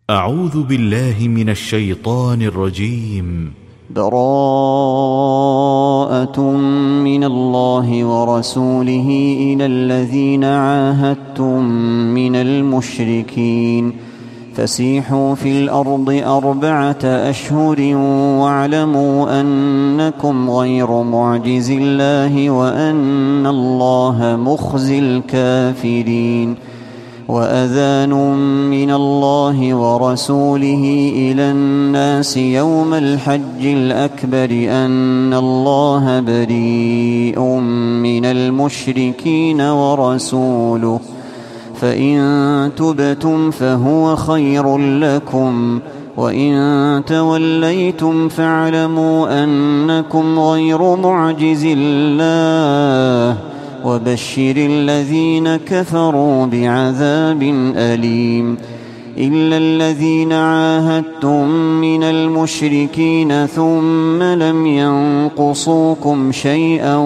أعوذ بالله من الشيطان الرجيم. براءة من الله ورسوله إلى الذين عاهدتم من المشركين فسيحوا في الأرض 4 أشهر واعلموا أنكم غير معجز الله وأن الله مخزي الكافرين. وأذان من الله ورسوله إلى الناس يوم الحج الأكبر أن الله بريء من المشركين ورسوله فإن تبتم فهو خير لكم وإن توليتم فاعلموا أنكم غير معجز الله وبشر الذين كفروا بعذاب أليم. إلا الذين عاهدتم من المشركين ثم لم ينقصوكم شيئا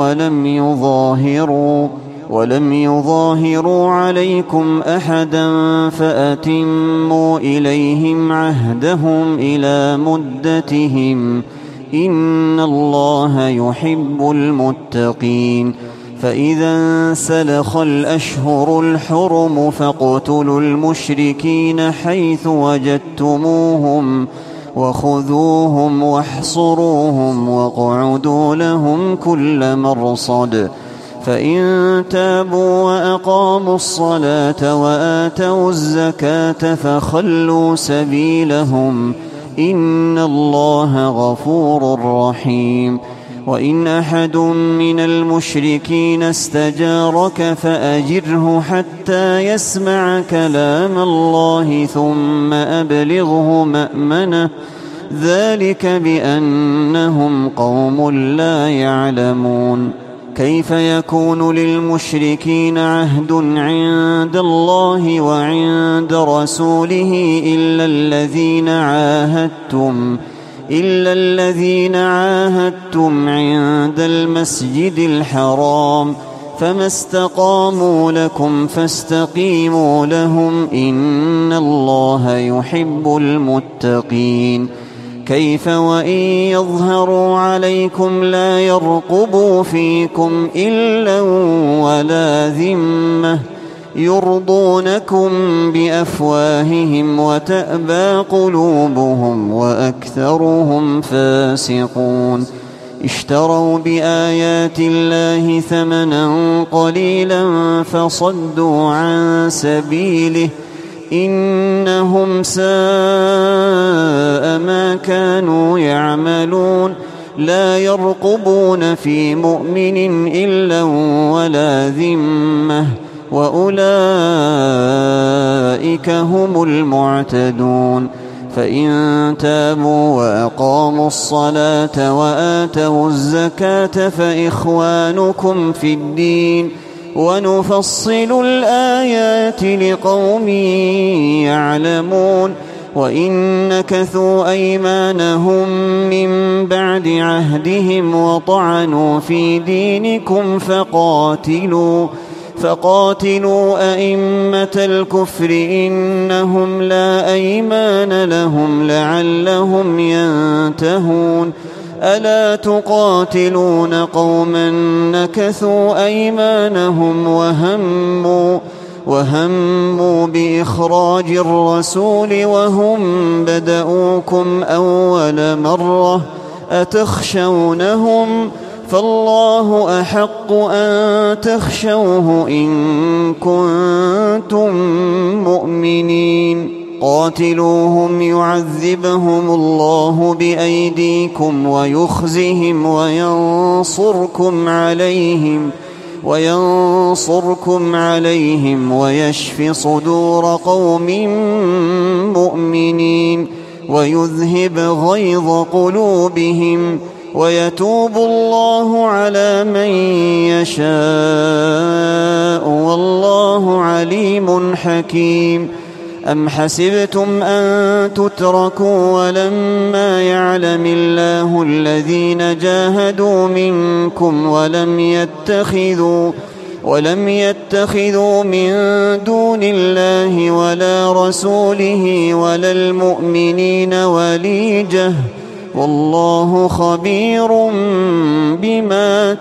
ولم يظاهروا عليكم أحدا فأتموا إليهم عهدهم إلى مدتهم إن الله يحب المتقين. فإذا انسلخ الأشهر الحرم فاقتلوا المشركين حيث وجدتموهم وخذوهم واحصروهم واقعدوا لهم كل مرصد. فإن تابوا وأقاموا الصلاة وآتوا الزكاة فخلوا سبيلهم إن الله غفور رحيم. وإن أحد من المشركين استجارك فأجره حتى يسمع كلام الله ثم أبلغه مأمنه ذلك بأنهم قوم لا يعلمون. كيف يكون للمشركين عهد عند الله وعند رسوله إلا الذين عاهدتم عند المسجد الحرام فما استقاموا لكم فاستقيموا لهم إن الله يحب المتقين. كيف وإن يظهروا عليكم لا يرقبوا فيكم إلا ولا ذمة يرضونكم بأفواههم وتأبى قلوبهم وأكثرهم فاسقون. اشتروا بآيات الله ثمنا قليلا فصدوا عن سبيله إنهم ساء ما كانوا يعملون. لا يرقبون في مؤمن إلا ولا ذمة وأولئك هم المعتدون. فإن تابوا وأقاموا الصلاة وآتوا الزكاة فإخوانكم في الدين ونفصل الآيات لقوم يعلمون. وإن نكثوا أيمانهم من بعد عهدهم وطعنوا في دينكم فقاتلوا أئمة الكفر إنهم لا أيمان لهم لعلهم ينتهون. ألا تقاتلون قوما نكثوا أيمانهم وهموا بإخراج الرسول وهم بدؤوكم أول مرة أتخشونهم فالله أحق أن تخشوه إن كنتم مؤمنين. قاتلوهم يعذبهم الله بأيديكم ويخزهم وينصركم عليهم ويشف صدور قوم مؤمنين ويذهب غيظ قلوبهم ويتوب الله على من يشاء والله عليم حكيم. أم حسبتم أن تتركوا ولما يعلم الله الذين جاهدوا منكم ولم يتخذوا من دون الله ولا رسوله ولا المؤمنين وليجة والله خبير بما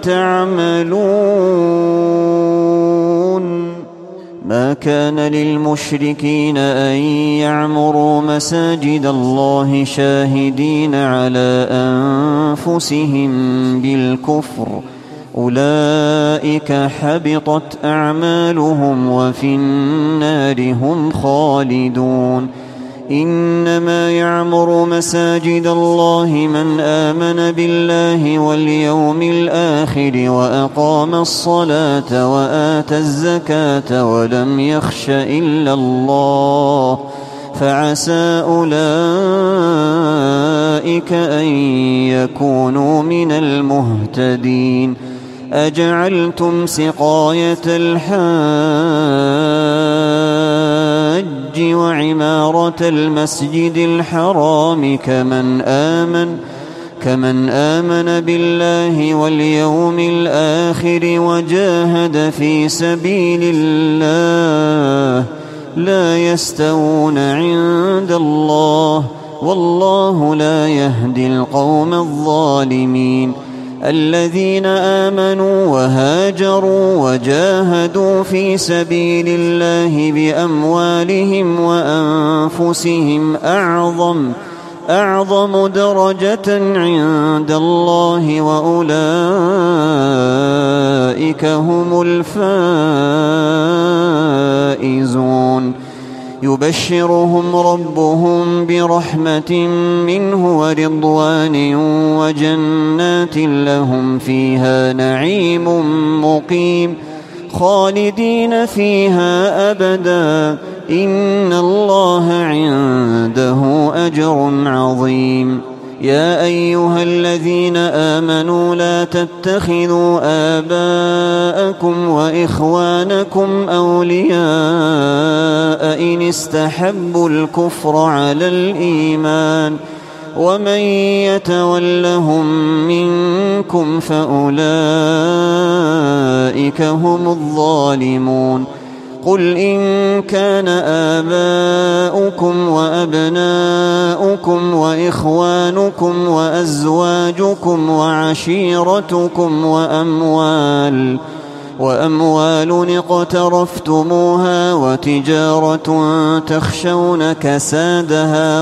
تعملون. ما كان للمشركين أن يعمروا مساجد الله شاهدين على أنفسهم بالكفر أولئك حبطت أعمالهم وفي النار هم خالدون. إنما يعمر مساجد الله من آمن بالله واليوم الآخر وأقام الصلاة وآتى الزكاة ولم يخش إلا الله فعسى أولئك أن يكونوا من المهتدين. أجعلتم سقاية الحاج وعمارة المسجد الحرام كمن آمن بالله واليوم الآخر وجاهد في سبيل الله لا يستوون عند الله والله لا يهدي القوم الظالمين. الذين آمنوا وهاجروا وجاهدوا في سبيل الله بأموالهم وأنفسهم أعظم درجة عند الله وأولئك هم الفائزون. يبشرهم ربهم برحمة منه ورضوان وجنات لهم فيها نعيم مقيم خالدين فيها أبدا إن الله عنده أجر عظيم. يا أيها الذين آمنوا لا تتخذوا آباءكم وإخوانكم أولياء إن استحبوا الكفر على الإيمان ومن يتولهم منكم فأولئك هم الظالمون. قل إن كان آباؤكم وأبناؤكم وإخوانكم وأزواجكم وعشيرتكم وأموال اقترفتموها وتجارة تخشون كسادها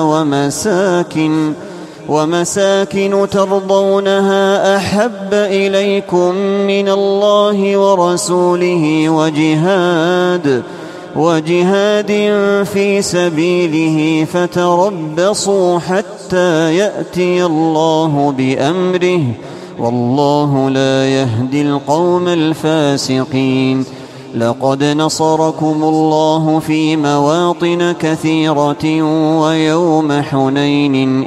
ومساكن ترضونها أحب إليكم من الله ورسوله وجهاد في سبيله فتربصوا حتى يأتي الله بأمره والله لا يهدي القوم الفاسقين. لقد نصركم الله في مواطن كثيرة ويوم حنين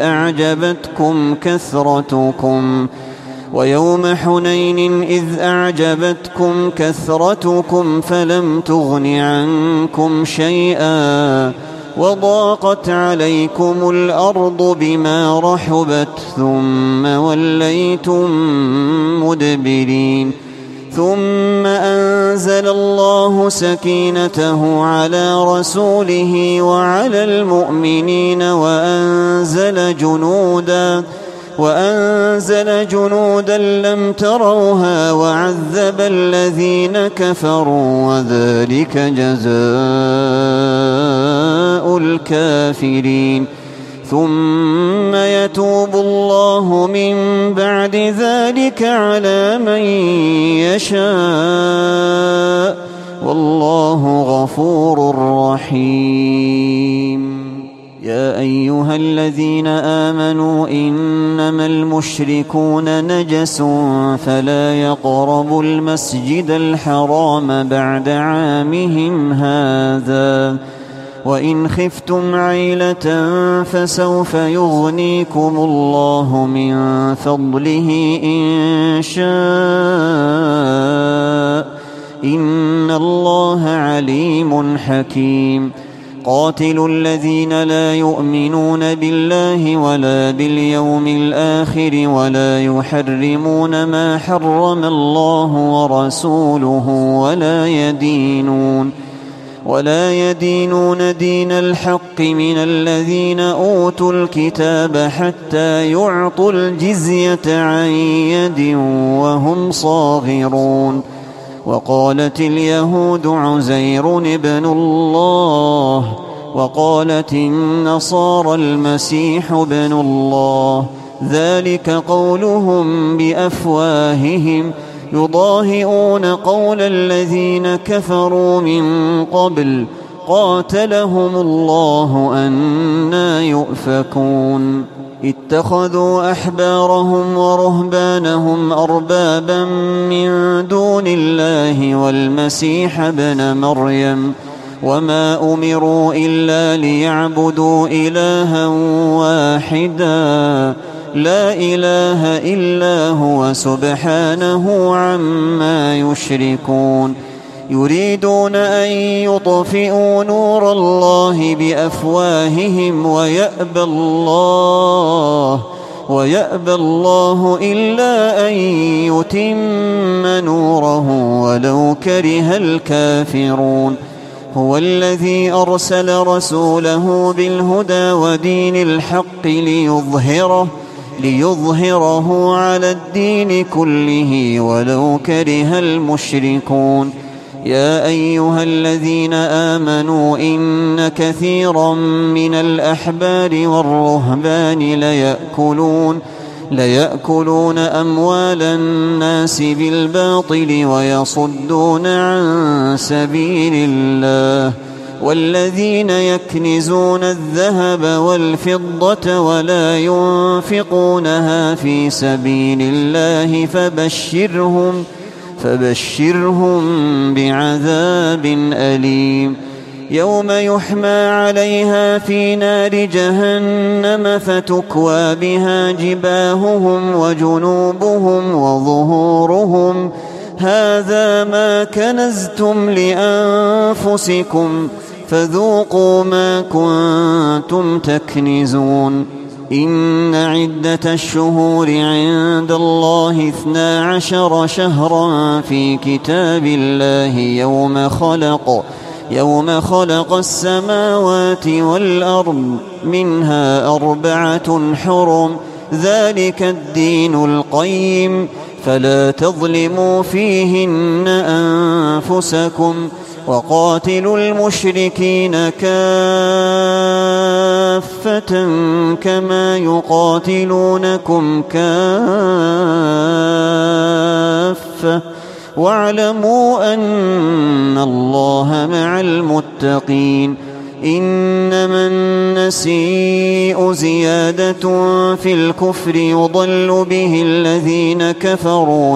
إذ أعجبتكم كثرتكم فلم تغن عنكم شيئا وضاقت عليكم الأرض بما رحبت ثم وليتم مدبرين. ثم أنزل الله سكينته على رسوله وعلى المؤمنين وأنزل جنودا لم تروها وعذب الذين كفروا وذلك جزاء الكافرين. ثم يتوب الله من بعد ذلك على من يشاء والله غفور رحيم. يا أيها الذين آمنوا إنما المشركون نجس فلا يقربوا المسجد الحرام بعد عامهم هذا وإن خفتم عيلة فسوف يغنيكم الله من فضله إن شاء إن الله عليم حكيم. قاتلوا الذين لا يؤمنون بالله ولا باليوم الآخر ولا يحرمون ما حرم الله ورسوله ولا يدينون دين الحق من الذين أوتوا الكتاب حتى يعطوا الجزية عن يد وهم صاغرون. وقالت اليهود عزير ابن الله وقالت النصارى المسيح ابن الله، ذلك قولهم بأفواههم يضاهئون قول الذين كفروا من قبل قاتلهم الله أنى يؤفكون. اتخذوا أحبارهم ورهبانهم أربابا من دون الله والمسيح ابن مريم وما أمروا إلا ليعبدوا إلها واحدا لا إله إلا هو سبحانه عما يشركون. يريدون أن يطفئوا نور الله بأفواههم ويأبى الله إلا أن يتم نوره ولو كره الكافرون. هو الذي أرسل رسوله بالهدى ودين الحق ليظهره على الدين كله ولو كره المشركون. يا أيها الذين آمنوا إن كثيرا من الأحبار والرهبان ليأكلون أموال الناس بالباطل ويصدون عن سبيل الله. والذين يكنزون الذهب والفضة ولا ينفقونها في سبيل الله فبشرهم بعذاب أليم. يوم يحمى عليها في نار جهنم فتكوى بها جباههم وجنوبهم وظهورهم هذا ما كنزتم لأنفسكم فذوقوا ما كنتم تكنزون. إن عدة الشهور عند الله 12 شهرا في كتاب الله يوم خلق السماوات والأرض منها 4 حرم ذلك الدين القيم فلا تظلموا فيهن أنفسكم وقاتلوا المشركين كافة كما يقاتلونكم كافة واعلموا أن الله مع المتقين. إنما النسيء زيادة في الكفر يضل به الذين كفروا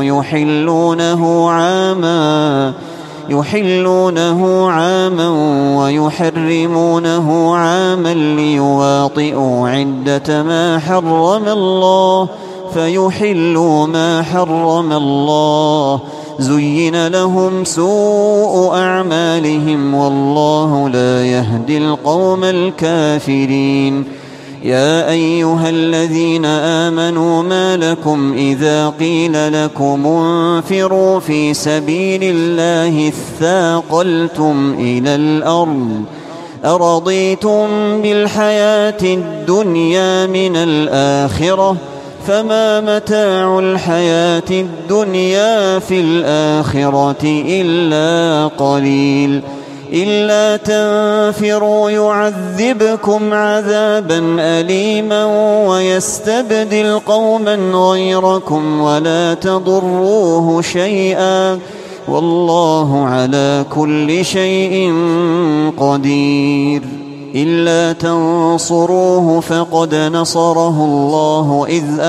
يحلونه عاما ويحرمونه عاما ليواطئوا عدة ما حرم الله فيحلوا ما حرم الله. زين لهم سوء أعمالهم والله لا يهدي القوم الكافرين. يا أيها الذين آمنوا ما لكم إذا قيل لكم انفروا في سبيل الله اثاقلتم إلى الأرض أرضيتم بالحياة الدنيا من الآخرة فما متاع الحياة الدنيا في الآخرة إلا قليل. إلا تنفروا يعذبكم عذابا أليما ويستبدل قوما غيركم ولا تضروه شيئا والله على كل شيء قدير. إلا تنصروه فقد نصره الله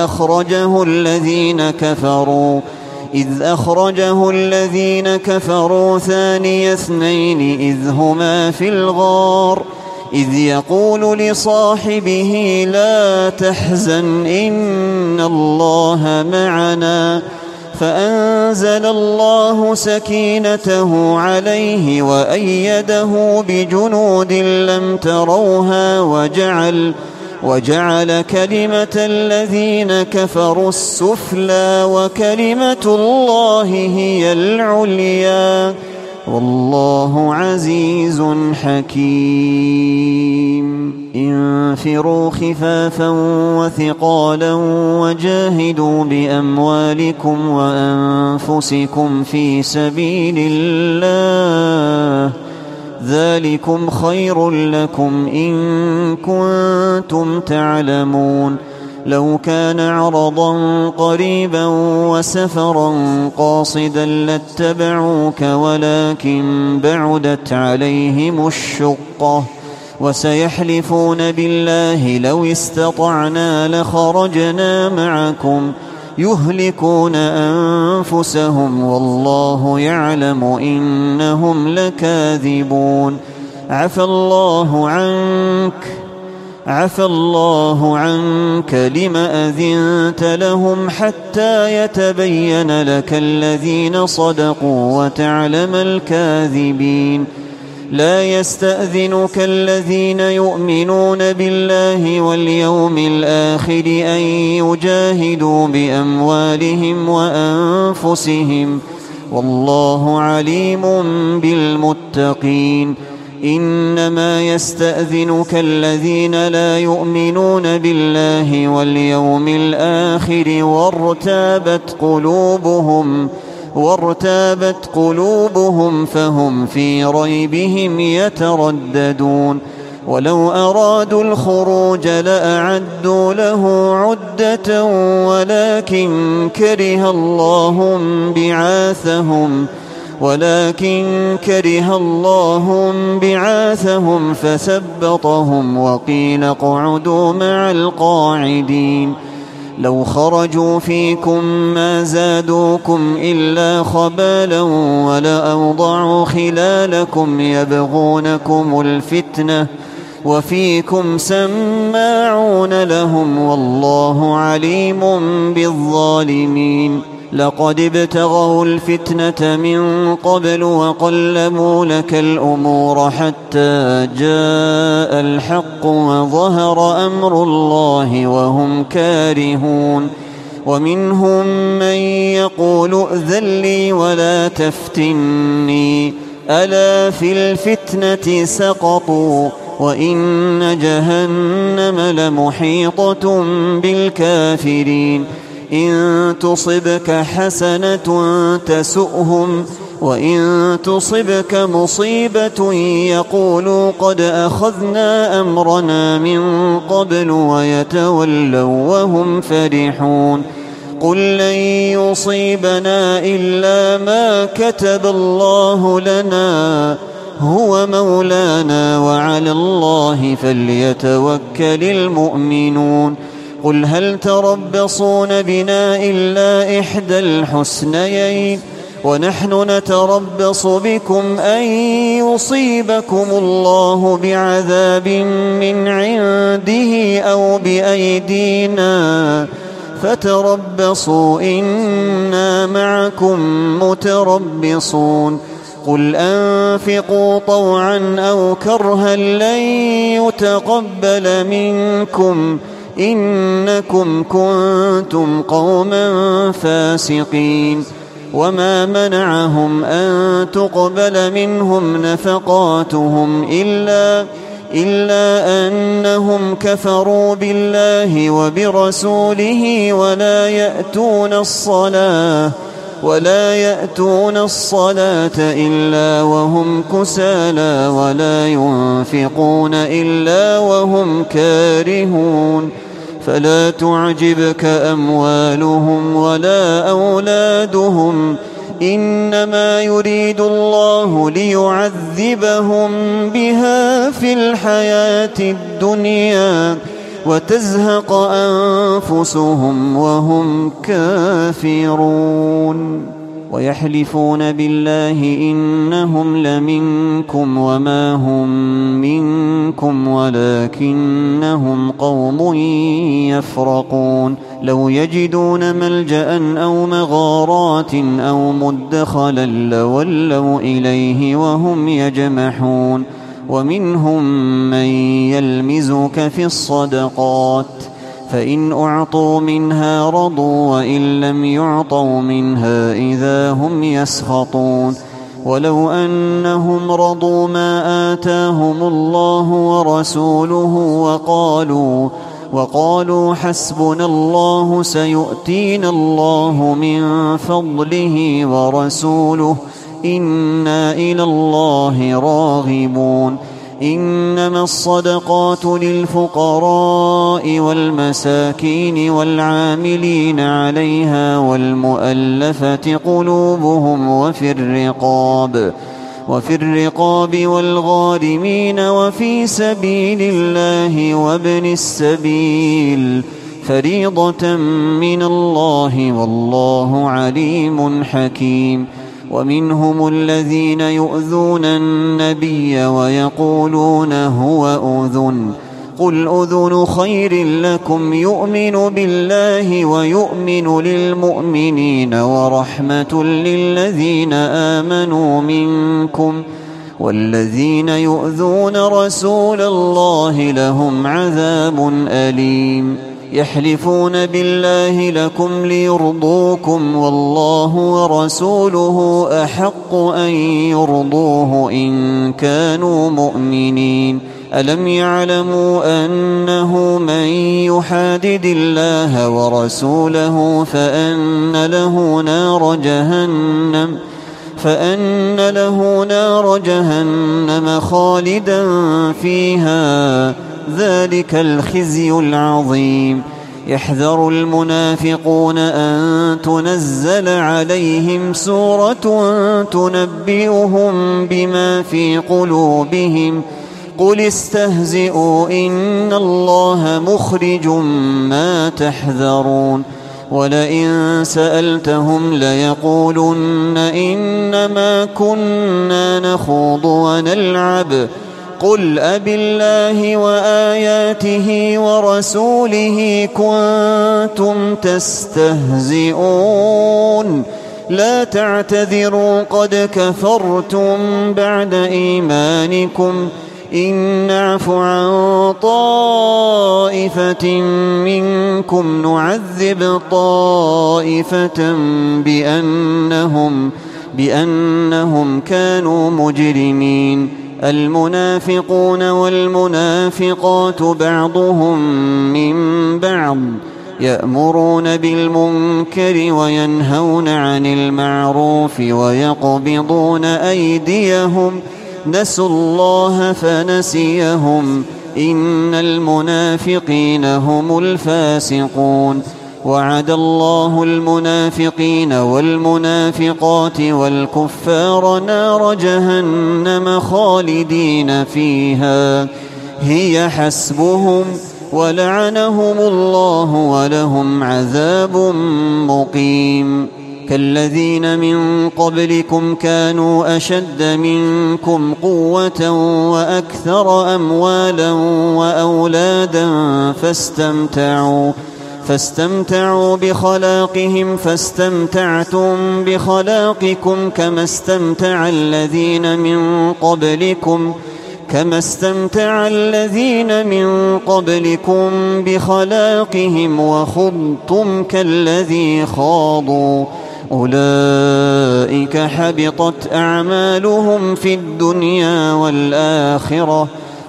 إذ أخرجه الذين كفروا ثاني اثنين إذ هما في الغار إذ يقول لصاحبه لا تحزن إن الله معنا فأنزل الله سكينته عليه وأيده بجنود لم تروها وجعل كلمة الذين كفروا السفلى وكلمة الله هي العليا والله عزيز حكيم. انفروا خفافا وثقالا وجاهدوا بأموالكم وأنفسكم في سبيل الله ذلكم خير لكم إن كنتم تعلمون. لو كان عرضا قريبا وسفرا قاصدا لاتبعوك ولكن بعدت عليهم الشقة وسيحلفون بالله لو استطعنا لخرجنا معكم يهلكون أنفسهم والله يعلم إنهم لكاذبون. عفى الله عنك لم أذنت لهم حتى يتبين لك الذين صدقوا وتعلم الكاذبين. لا يستأذنك الذين يؤمنون بالله واليوم الآخر أن يجاهدوا بأموالهم وأنفسهم والله عليم بالمتقين. إنما يستأذنك الذين لا يؤمنون بالله واليوم الآخر وارتابت قلوبهم فهم في ريبهم يترددون. ولو أرادوا الخروج لأعدوا له عدة ولكن كره الله بعاثهم فثبطهم وقيل اقعدوا مع القاعدين. لو خرجوا فيكم ما زادوكم إلا خبالا ولأوضعوا خلالكم يبغونكم الفتنة وفيكم سماعون لهم والله عليم بالظالمين. لقد ابتغوا الفتنة من قبل وقلبوا لك الأمور حتى جاء الحق وظهر أمر الله وهم كارهون. ومنهم من يقول ائذن لي ولا تفتني ألا في الفتنة سقطوا وإن جهنم لمحيطة بالكافرين. إن تصبك حسنة تسؤهم وإن تصبك مصيبة يقولوا قد أخذنا أمرنا من قبل ويتولوا وهم فرحون. قل لن يصيبنا إلا ما كتب الله لنا هو مولانا وعلى الله فليتوكل المؤمنون. قل هل تربصون بنا إلا إحدى الحسنيين ونحن نتربص بكم أن يصيبكم الله بعذاب من عنده أو بأيدينا فتربصوا إنا معكم متربصون. قل أنفقوا طوعا أو كرها لن يتقبل منكم إنكم كنتم قوما فاسقين. وما منعهم أن تقبل منهم نفقاتهم إلا أنهم كفروا بالله وبرسوله ولا يأتون الصلاة إلا وهم كسالى ولا ينفقون إلا وهم كارهون. فلا تعجبك أموالهم ولا أولادهم إنما يريد الله ليعذبهم بها في الحياة الدنيا وتزهق أنفسهم وهم كافرون. ويحلفون بالله إنهم لمنكم وما هم منكم ولكنهم قوم يفرقون لو يجدون ملجأ أو مغارات أو مدخلا لولوا إليه وهم يجمحون ومنهم من يلمزك في الصدقات فإن أعطوا منها رضوا وإن لم يعطوا منها إذا هم يسخطون ولو أنهم رضوا ما آتاهم الله ورسوله وقالوا حسبنا الله سيؤتينا الله من فضله ورسوله إنا إلى الله راغبون إنما الصدقات للفقراء والمساكين والعاملين عليها والمؤلفة قلوبهم وفي الرقاب والغارمين وفي سبيل الله وابن السبيل فريضة من الله والله عليم حكيم ومنهم الذين يؤذون النبي ويقولون هو أذن قل أذن خير لكم يؤمن بالله ويؤمن للمؤمنين ورحمة للذين آمنوا منكم والذين يؤذون رسول الله لهم عذاب أليم يحلفون بالله لكم ليرضوكم والله ورسوله أحق أن يرضوه إن كانوا مؤمنين ألم يعلموا أنه من يحادد الله ورسوله فأن له نار جهنم خالدا فيها ذلك الخزي العظيم يحذر المنافقون أن تنزل عليهم سورة تنبئهم بما في قلوبهم قل استهزئوا إن الله مخرج ما تحذرون ولئن سألتهم ليقولن إنما كنا نخوض ونلعب قل أبالله وآياته ورسوله كنتم تستهزئون لا تعتذروا قد كفرتم بعد إيمانكم إن نعف عن طائفة منكم نعذب طائفة بأنهم كانوا مجرمين المنافقون والمنافقات بعضهم من بعض يأمرون بالمنكر وينهون عن المعروف ويقبضون أيديهم نسوا الله فنسيهم إن المنافقين هم الفاسقون وعد الله المنافقين والمنافقات والكفار نار جهنم خالدين فيها هي حسبهم ولعنهم الله ولهم عذاب مقيم كالذين من قبلكم كانوا أشد منكم قوة وأكثر أموالا وأولادا فاستمتعوا بخلاقهم فاستمتعتم بخلاقكم كما استمتع الذين من قبلكم بخلاقهم وخضتم كالذي خاضوا أولئك حبطت أعمالهم في الدنيا والآخرة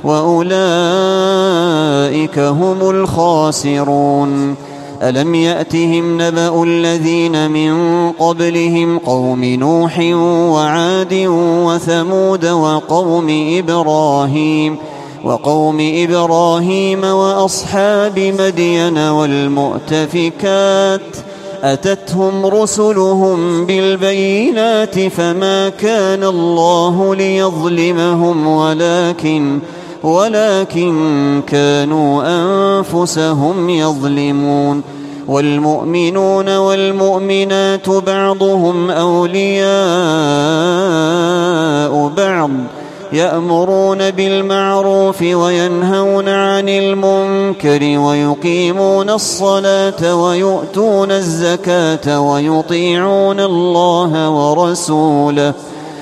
وأولئك هم الخاسرون ألم يأتهم نبأ الذين من قبلهم قوم نوح وعاد وثمود وقوم إبراهيم وأصحاب مدين والمؤتفكات أتتهم رسلهم بالبينات فما كان الله ليظلمهم ولكن كانوا أنفسهم يظلمون والمؤمنون والمؤمنات بعضهم أولياء بعض يأمرون بالمعروف وينهون عن المنكر ويقيمون الصلاة ويؤتون الزكاة ويطيعون الله ورسوله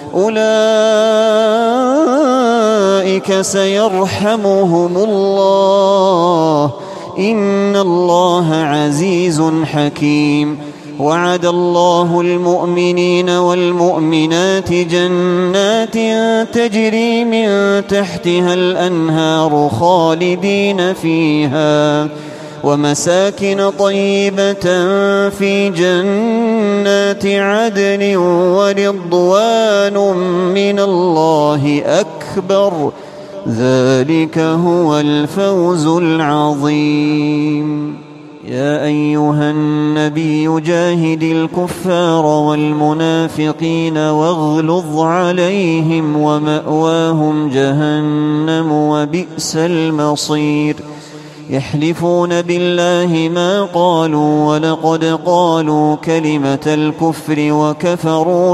أولئك سيرحمهم الله إن الله عزيز حكيم. وعد الله المؤمنين والمؤمنات جنات تجري من تحتها الأنهار خالدين فيها ومساكن طيبة في جنات عدن ورضوان من الله أكبر ذلك هو الفوز العظيم. يا أيها النبي جاهد الكفار والمنافقين واغلظ عليهم ومأواهم جهنم وبئس المصير. يحلفون بالله ما قالوا ولقد قالوا كلمة الكفر وكفروا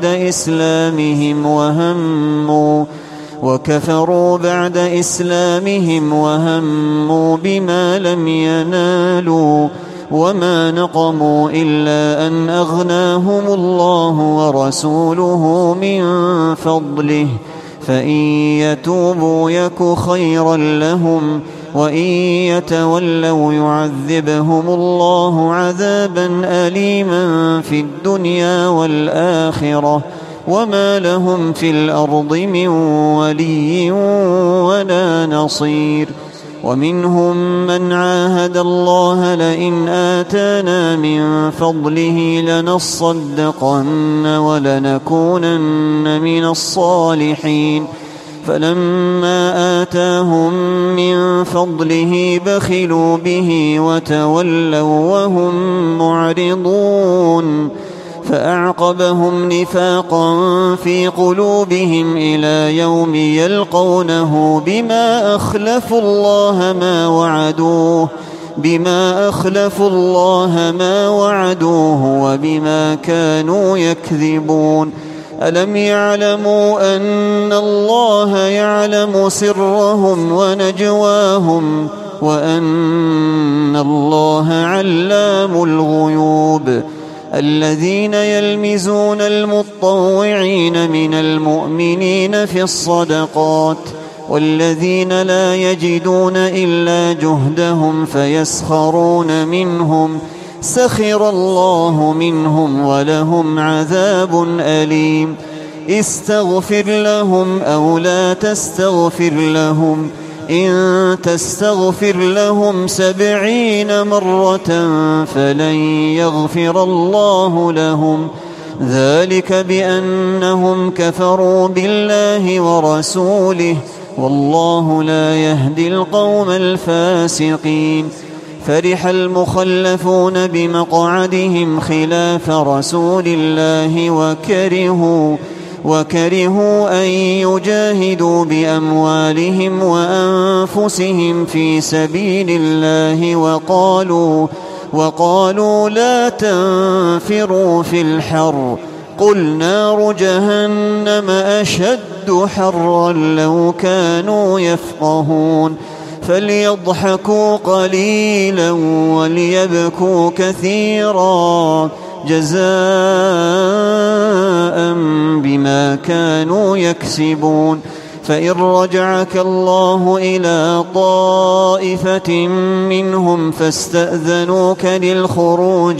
بعد إسلامهم وهموا بما لم ينالوا وما نقموا إلا أن أغناهم الله ورسوله من فضله فإن يتوبوا يك خيرا لهم وإن يتولوا يعذبهم الله عذابا أليما في الدنيا والآخرة وما لهم في الأرض من ولي ولا نصير. ومنهم من عاهد الله لئن آتانا من فضله لنصدقن ولنكونن من الصالحين فلما آتاهم من فضله بخلوا به وتولوا وهم معرضون فأعقبهم نفاقا في قلوبهم إلى يوم يلقونه بما أخلفوا الله ما وعدوه وبما كانوا يكذبون. ألم يعلموا أن الله يعلم سرهم ونجواهم وأن الله علام الغيوب. الذين يلمزون المطوعين من المؤمنين في الصدقات والذين لا يجدون إلا جهدهم فيسخرون منهم سخر الله منهم ولهم عذاب أليم. استغفر لهم أو لا تستغفر لهم إن تستغفر لهم 70 مرة فلن يغفر الله لهم ذلك بأنهم كفروا بالله ورسوله والله لا يهدي القوم الفاسقين. فرح المخلفون بمقعدهم خلاف رسول الله وكرهوا أن يجاهدوا بأموالهم وأنفسهم في سبيل الله وقالوا لا تنفروا في الحر قل نار جهنم أشد حرا لو كانوا يفقهون. فليضحكوا قليلا وليبكوا كثيرا جزاء بما كانوا يكسبون. فإن رجعك الله إلى طائفة منهم فاستأذنوك للخروج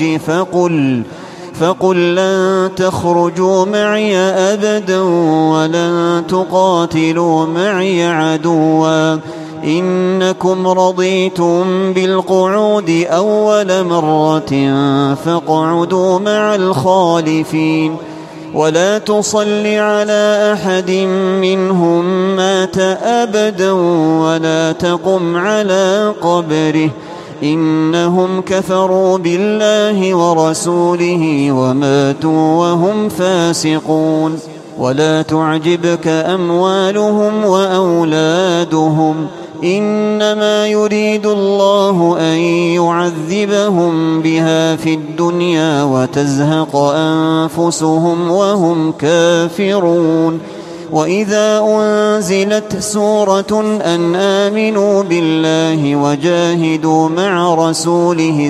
فقل لن تخرجوا معي أبدا ولن تقاتلوا معي عدوا إنكم رضيتم بالقعود أول مرة فاقعدوا مع الخالفين. ولا تصل على أحد منهم مات أبدا ولا تقم على قبره إنهم كفروا بالله ورسوله وماتوا وهم فاسقون. ولا تعجبك أموالهم وأولادهم إنما يريد الله أن يعذبهم بها في الدنيا وتزهق أنفسهم وهم كافرون. وإذا أنزلت سورة أن آمنوا بالله وجاهدوا مع رسوله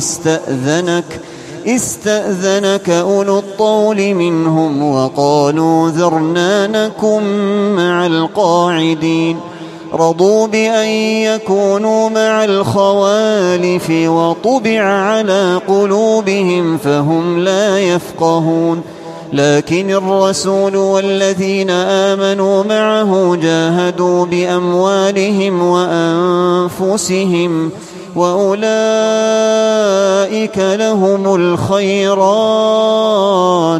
استأذنك أولو الطول منهم وقالوا ذرنا نكن مع القاعدين. رضوا بأن يكونوا مع الخوالف وطبع على قلوبهم فهم لا يفقهون. لكن الرسول والذين آمنوا معه جاهدوا بأموالهم وأنفسهم وأولئك لهم الخيرات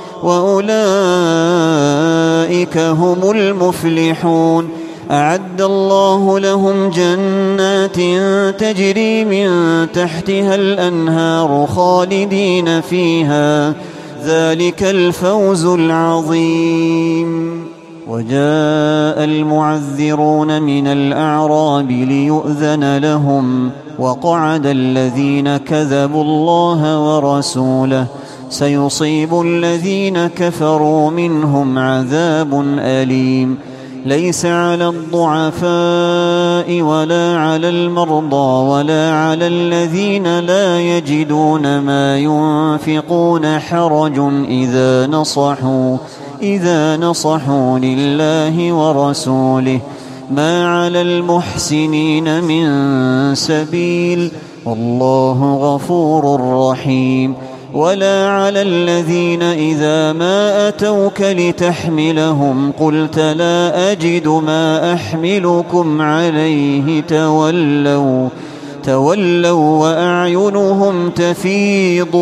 وأولئك هم المفلحون. أعد الله لهم جنات تجري من تحتها الأنهار خالدين فيها ذلك الفوز العظيم. وجاء المعذرون من الأعراب ليؤذن لهم وقعد الذين كذبوا الله ورسوله سيصيب الذين كفروا منهم عذاب أليم. ليس على الضعفاء ولا على المرضى ولا على الذين لا يجدون ما ينفقون حرج إذا نصحوا لله ورسوله ما على المحسنين من سبيل والله غفور رحيم. ولا على الذين إذا ما أتوك لتحملهم قلت لا أجد ما أحملكم عليه تولوا وأعينهم تفيض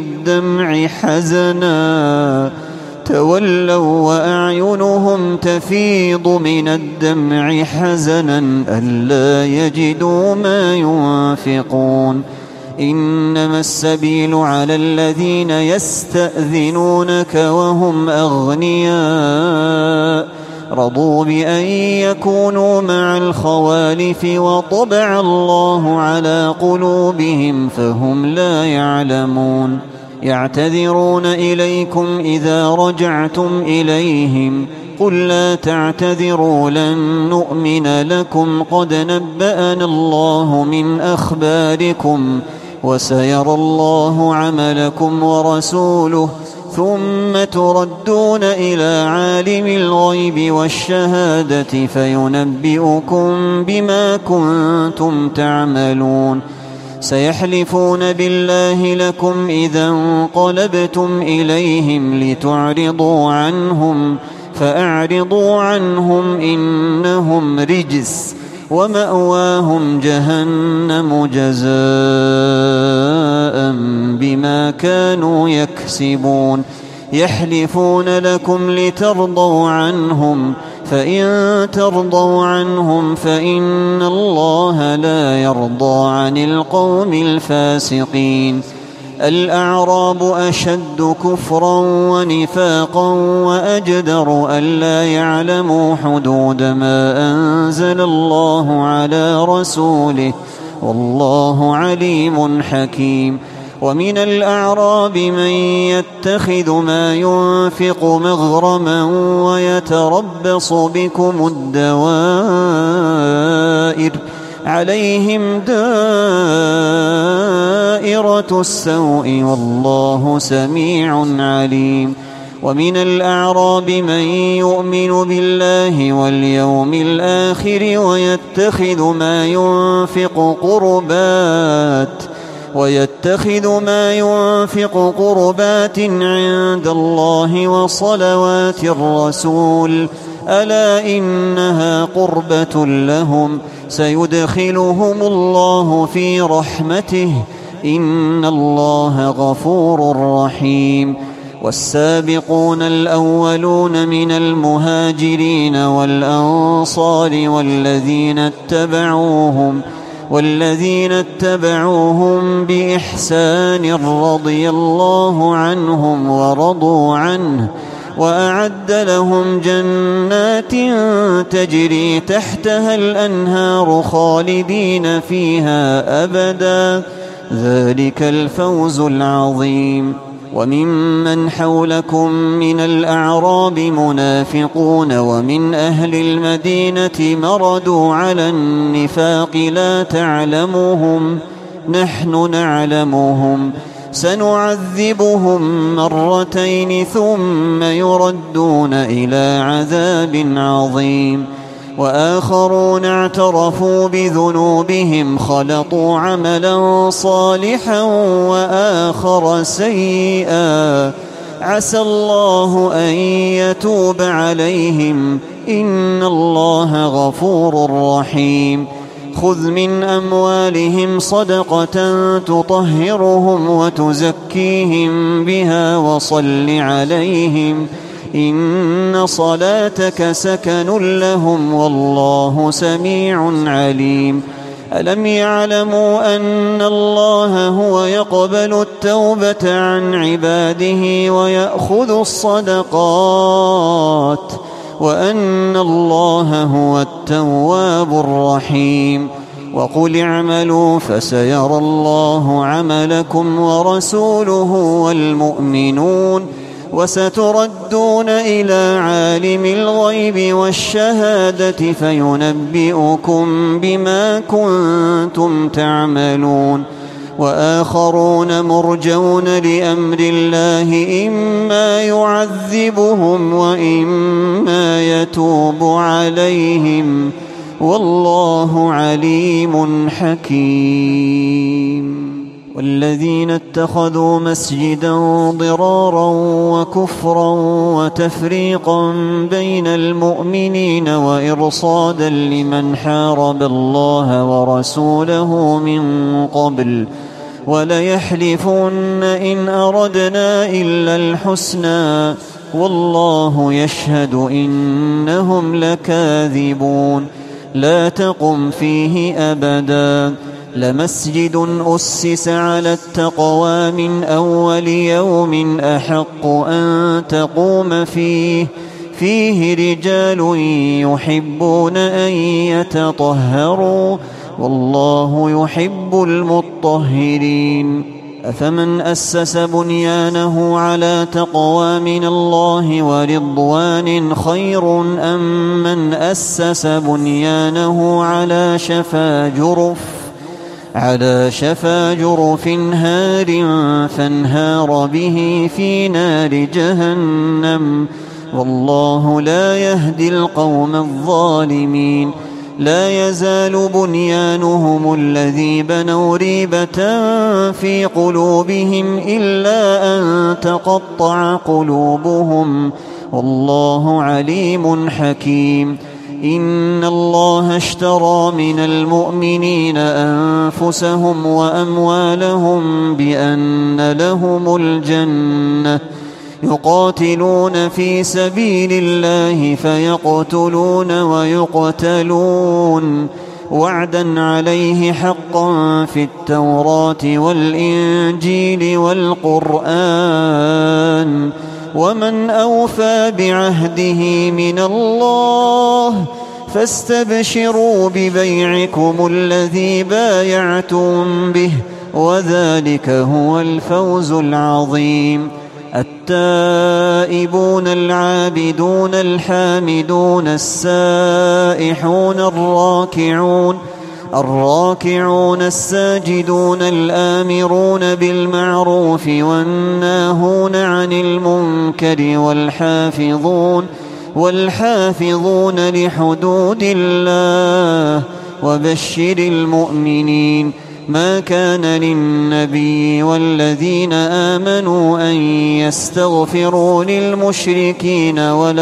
من الدمع حزنا ألا يجدوا ما ينفقون. إنما السبيل على الذين يستأذنونك وهم أغنياء رضوا بأن يكونوا مع الخوالف وطبع الله على قلوبهم فهم لا يعلمون. يعتذرون إليكم إذا رجعتم إليهم قل لا تعتذروا لن نؤمن لكم قد نبأنا الله من أخباركم وسيرى الله عملكم ورسوله ثم تردون إلى عالم الغيب والشهادة فينبئكم بما كنتم تعملون. سيحلفون بالله لكم إذا انقلبتم إليهم لتعرضوا عنهم فأعرضوا عنهم إنهم رجس ومأواهم جهنم جزاء بما كانوا يكسبون. يحلفون لكم لترضوا عنهم فإن ترضوا عنهم فإن الله لا يرضى عن القوم الفاسقين. الأعراب أشد كفرا ونفاقا وأجدر ألا يعلموا حدود ما أنزل الله على رسوله والله عليم حكيم. ومن الأعراب من يتخذ ما ينفق مغرما ويتربص بكم الدوائر عليهم دائرة السوء والله سميع عليم. ومن الأعراب من يؤمن بالله واليوم الآخر ويتخذ ما ينفق قربات عند الله وصلوات الرسول ألا إنها قربة لهم سيدخلهم الله في رحمته إن الله غفور رحيم. والسابقون الأولون من المهاجرين والأنصار والذين اتبعوهم بإحسان رضي الله عنهم ورضوا عنه وأعد لهم جنات تجري تحتها الأنهار خالدين فيها أبدا، ذلك الفوز العظيم. وممن حولكم من الأعراب منافقون ومن أهل المدينة مردوا على النفاق لا تعلمهم نحن نعلمهم سنعذبهم مرتين ثم يردون إلى عذاب عظيم. وآخرون اعترفوا بذنوبهم خلطوا عملا صالحا وآخر سيئا عسى الله أن يتوب عليهم إن الله غفور رحيم. خذ من أموالهم صدقة تطهرهم وتزكيهم بها وصل عليهم إن صلاتك سكن لهم والله سميع عليم. ألم يعلموا أن الله هو يقبل التوبة عن عباده ويأخذ الصدقات وأن الله هو التواب الرحيم. وقل اعملوا فسيرى الله عملكم ورسوله والمؤمنون وستردون إلى عالم الغيب والشهادة فينبئكم بما كنتم تعملون. وآخرون مرجون لأمر الله إما يعذبهم وإما يتوب عليهم والله عليم حكيم. والذين اتخذوا مسجدا ضرارا وكفرا وتفريقا بين المؤمنين وإرصادا لمن حارب الله ورسوله من قبل وليحلفن إن أردنا إلا الحسنى والله يشهد إنهم لكاذبون. لا تقم فيه أبدا لمسجد أسس على التقوى من أول يوم أحق أن تقوم فيه رجال يحبون أن يتطهروا والله يحب المطهرين. أفمن أسس بنيانه على تقوى من الله ورضوان خير أم من أسس بنيانه على شفا جرف هار فانهار به في نار جهنم والله لا يهدي القوم الظالمين. لا يزال بنيانهم الذي بنوا ريبة في قلوبهم إلا أن تقطع قلوبهم والله عليم حكيم. إن الله اشترى من المؤمنين أنفسهم وأموالهم بأن لهم الجنة يقاتلون في سبيل الله فيقتلون ويقتلون وعدا عليه حقا في التوراة والإنجيل والقرآن ومن أوفى بعهده من الله فاستبشروا ببيعكم الذي بايعتم به وذلك هو الفوز العظيم. التائبون العابدون الحامدون السائحون الراكعون الساجدون الآمرون بالمعروف والناهون عن المنكر والحافظون لحدود الله وبشر المؤمنين. ما كان للنبي والذين آمنوا أن يستغفروا للمشركين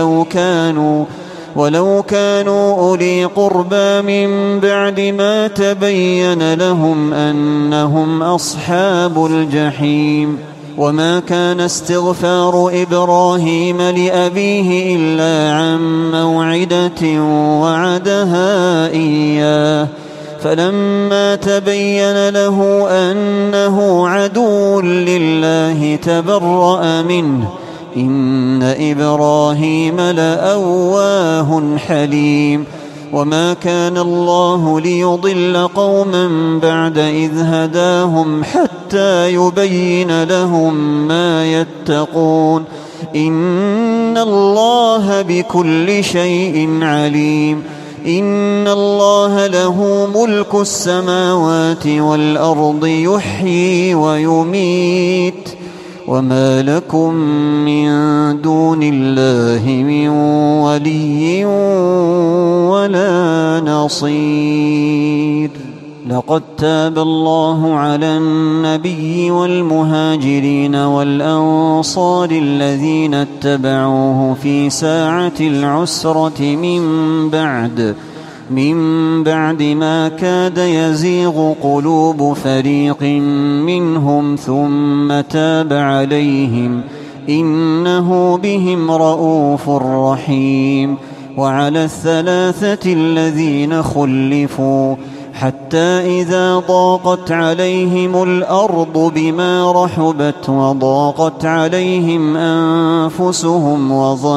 ولو كانوا أولي قربى من بعد ما تبين لهم أنهم أصحاب الجحيم. وما كان استغفار إبراهيم لأبيه إلا عن موعدة وعدها إياه فلما تبين له أنه عدو لله تبرأ منه إن إبراهيم لأواه حليم وما كان الله ليضل قوما بعد إذ هداهم حتى يبين لهم ما يتقون إن الله بكل شيء عليم إن الله له ملك السماوات والأرض يحيي ويميت وما لكم من دون الله من ولي ولا نصير. لقد تاب الله على النبي والمهاجرين والأنصار الذين اتبعوه في ساعة العسرة من بعد ما كاد يزيغ قلوب فريق منهم ثم تاب عليهم إنه بهم رءوف رحيم. وعلى الثلاثة الذين خلفوا حتى إذا ضاقت عليهم الأرض بما رحبت وضاقت عليهم أنفسهم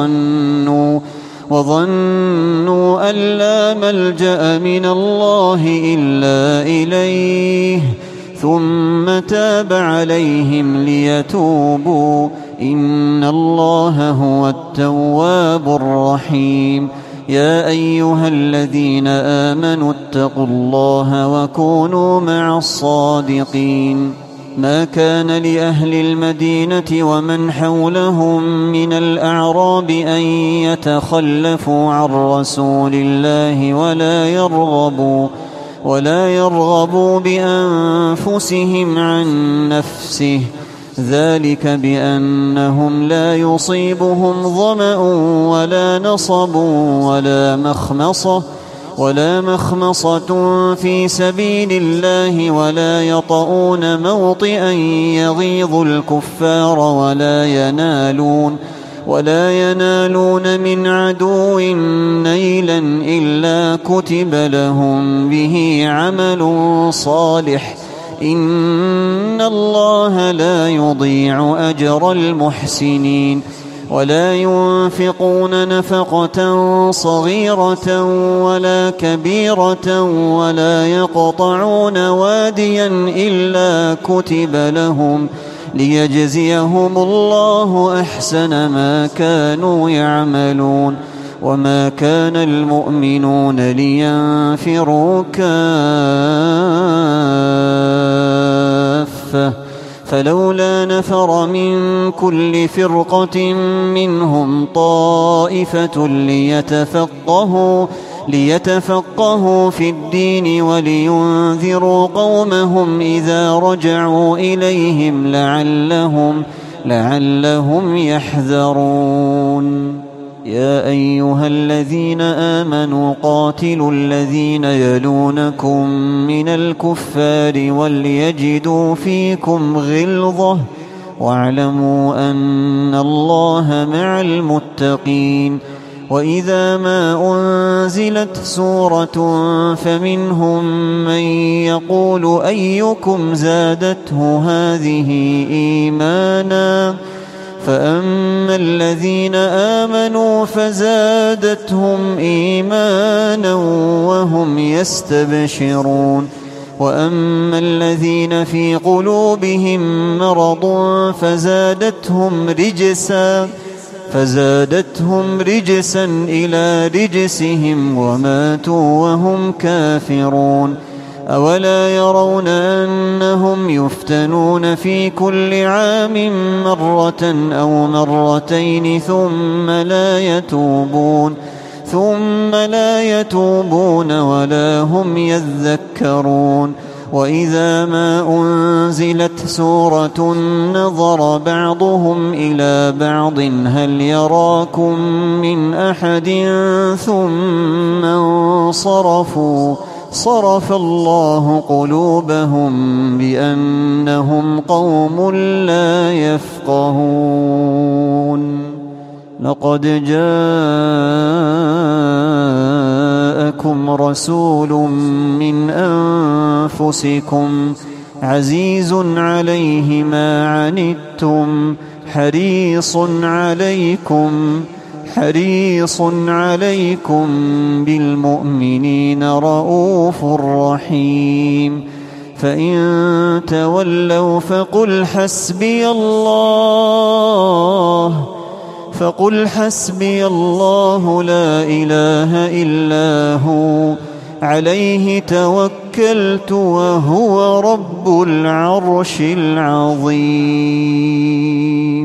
وظنوا أن لا ملجأ من الله إلا إليه ثم تاب عليهم ليتوبوا إن الله هو التواب الرحيم. يا أيها الذين آمنوا اتقوا الله وكونوا مع الصادقين. ما كان لأهل المدينة ومن حولهم من الأعراب أن يتخلفوا عن رسول الله ولا يرغبوا بأنفسهم عن نفسه ذلك بأنهم لا يصيبهم ظمأ ولا نصب ولا مخمصة في سبيل الله ولا يطؤون موطئا يغيظ الكفار ولا ينالون من عدو نيلا إلا كتب لهم به عمل صالح إن الله لا يضيع أجر المحسنين. ولا ينفقون نفقة صغيرة ولا كبيرة ولا يقطعون واديا إلا كتب لهم ليجزيهم الله أحسن ما كانوا يعملون. وما كان المؤمنون لينفروا كافة فلولا نفر من كل فرقة منهم طائفة ليتفقهوا في الدين ولينذروا قومهم إذا رجعوا إليهم لعلهم يحذرون. يا أيها الذين آمنوا قاتلوا الذين يلونكم من الكفار وليجدوا فيكم غلظة واعلموا أن الله مع المتقين. وإذا ما أنزلت سورة فمنهم من يقول أيكم زادته هذه إيمانا فأما الذين آمنوا فزادتهم إيمانا وهم يستبشرون. وأما الذين في قلوبهم مرض فزادتهم رجسا إلى رجسهم وماتوا وهم كافرون. أولا يرون أنهم يفتنون في كل عام مرة أو مرتين ثم لا يتوبون ولا هم يذكرون. وإذا ما أنزلت سورة نظر بعضهم إلى بعض هل يراكم من أحد ثم انصرفوا صرف الله قلوبهم بأنهم قوم لا يفقهون. لقد جاءكم رسول من أنفسكم عزيز عليه ما عنتم حريص عليكم بالمؤمنين رؤوف رحيم. فإن تولوا فقل حسبي الله لا إله إلا هو عليه توكلت وهو رب العرش العظيم.